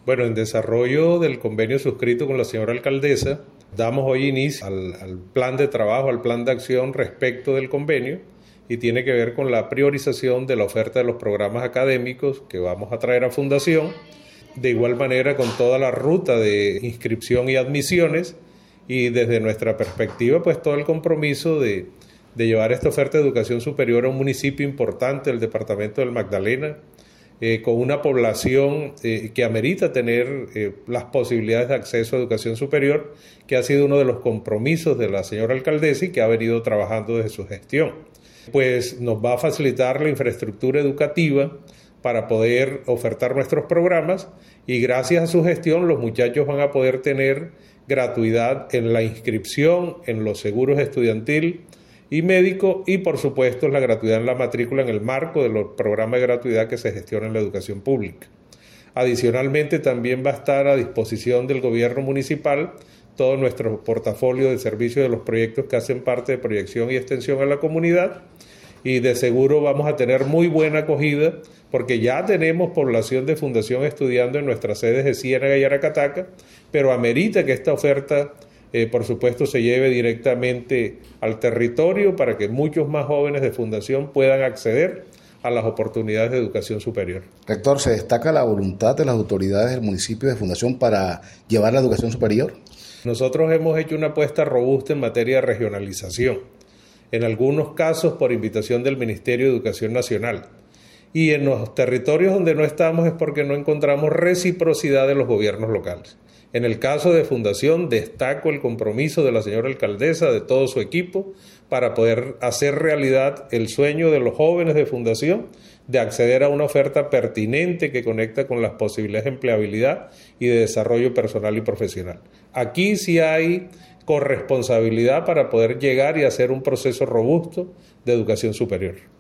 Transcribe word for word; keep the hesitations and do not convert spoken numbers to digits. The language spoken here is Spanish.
Bueno, en desarrollo del convenio suscrito con la señora alcaldesa, damos hoy inicio al, al plan de trabajo, al plan de acción respecto del convenio, y tiene que ver con la priorización de la oferta de los programas académicos que vamos a traer a Fundación, de igual manera con toda la ruta de inscripción y admisiones, y desde nuestra perspectiva, pues todo el compromiso de, de llevar esta oferta de educación superior a un municipio importante, el departamento del Magdalena, eh, con una población eh, que amerita tener eh, las posibilidades de acceso a educación superior, que ha sido uno de los compromisos de la señora alcaldesa y que ha venido trabajando desde su gestión. Pues nos va a facilitar la infraestructura educativa para poder ofertar nuestros programas, y gracias a su gestión los muchachos van a poder tener gratuidad en la inscripción, en los seguros estudiantil y médico, y por supuesto la gratuidad en la matrícula en el marco de los programas de gratuidad que se gestionan en la educación pública. Adicionalmente, también va a estar a disposición del gobierno municipal todo nuestro portafolio de servicios de los proyectos que hacen parte de proyección y extensión a la comunidad, y de seguro vamos a tener muy buena acogida porque ya tenemos población de Fundación estudiando en nuestras sedes de Ciénaga y Aracataca, pero amerita que esta oferta, eh, por supuesto, se lleve directamente al territorio para que muchos más jóvenes de Fundación puedan acceder a las oportunidades de educación superior. Rector, ¿se destaca la voluntad de las autoridades del municipio de Fundación para llevar la educación superior? Nosotros hemos hecho una apuesta robusta en materia de regionalización, en algunos casos por invitación del Ministerio de Educación Nacional. Y en los territorios donde no estamos es porque no encontramos reciprocidad de los gobiernos locales. En el caso de Fundación, destaco el compromiso de la señora alcaldesa, de todo su equipo, para poder hacer realidad el sueño de los jóvenes de Fundación de acceder a una oferta pertinente que conecta con las posibilidades de empleabilidad y de desarrollo personal y profesional. Aquí sí hay corresponsabilidad para poder llegar y hacer un proceso robusto de educación superior.